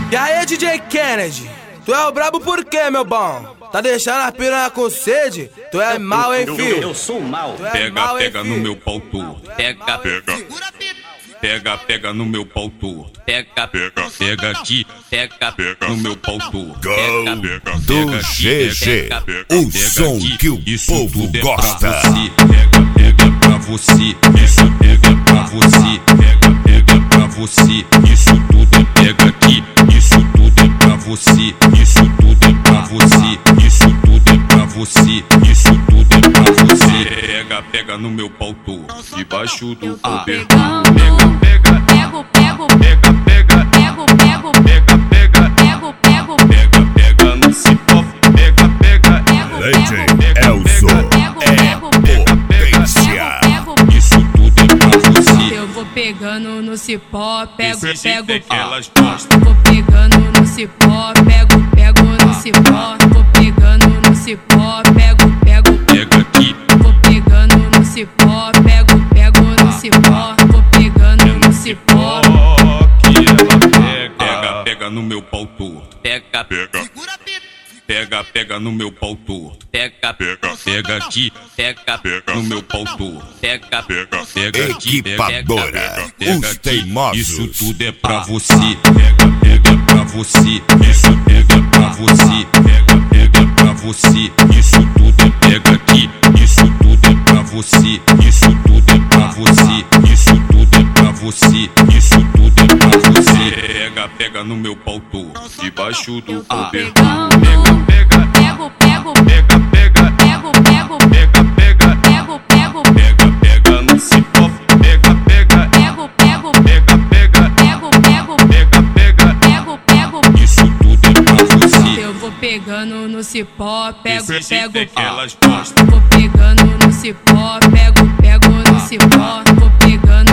E aí, DJ Kennedy, tu é o brabo por quê, meu bom? Tá deixando a piranha com sede? Tu é mal, hein, filho? Eu sou mal. Pega no meu pau torto. Pega no meu pau torto. Pega aqui, pega no meu pau torto. Do GG, o som que o povo gosta. Pega pra você, isso pega pra você. Pega pra você, isso tudo é pega aqui. Isso tudo é pra você, isso tudo é pra você. Isso tudo é pra você, isso tudo é pra você. Pega no meu pau torto, debaixo do cobertor. Pega no cipó, pega. Legend Elzo é potência. Isso tudo é pra você. Eu vou pegando no cipó, pego. Elas gostam. Vou pegando no cipó, pego no cipó. Vou pegando no cipó, pego. Pega aqui, Vou pegando no cipó, pego no cipó. Vou pegando no cipó. que ela pega no meu pau torto. Pega no meu pau torto. Pega aqui, pega no meu pau torto. Pega aqui, Equipadora, pega os aqui. teimosos. Isso tudo é pra você. Pega pra você. Isso pega pra você. Pega pra você. Isso tudo é pega aqui. Isso tudo é pra você. Isso tudo é pra você. Isso tudo é pra você. Isso tudo é pra você. Pega no meu pau torto, debaixo do cobertor. Pega no cipó, pega. Isso tudo é pra você. Eu vou pegando no cipó, pego. Elas gostam. Vou pegando no cipó, pego no cipó. Vou pegando